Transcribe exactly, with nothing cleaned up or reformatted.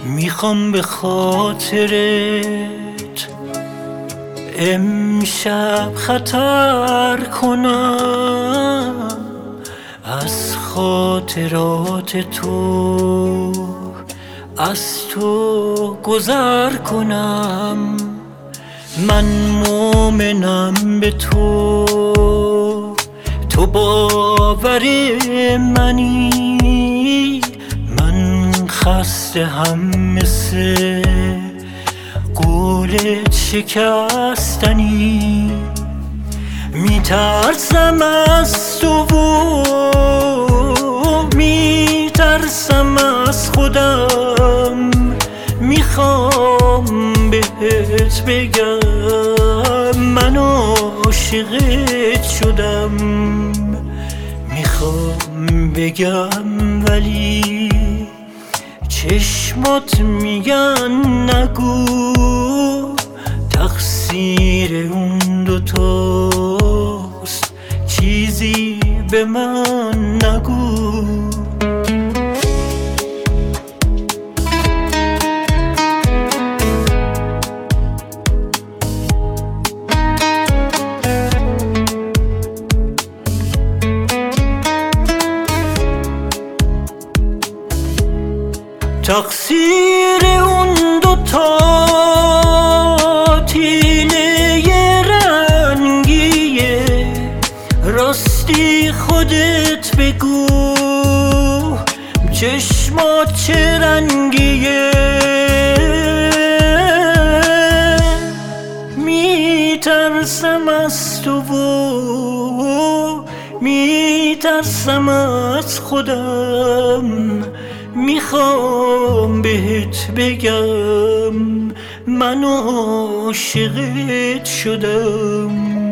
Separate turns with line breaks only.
میخوام به خاطرت امشب خطر کنم، از خاطرات تو از تو گذر کنم. من مومنم به تو، تو باور منی. من خسته هم مثل قولت شکستنی، میترسم از تو و میترسم از خودم. میخوام بهت بگم من عاشقت شدم. میخوام بگم ولی چشمات میگن نگو، تقصیر اون دوتاست چیزی به من نگو. تقصیر اون دوتا تیله رنگیه، راستی خودت بگو چشمات چه رنگیه. میترسم از تو و میترسم از خودم. میخوام بهت بگم من عاشقت شدم.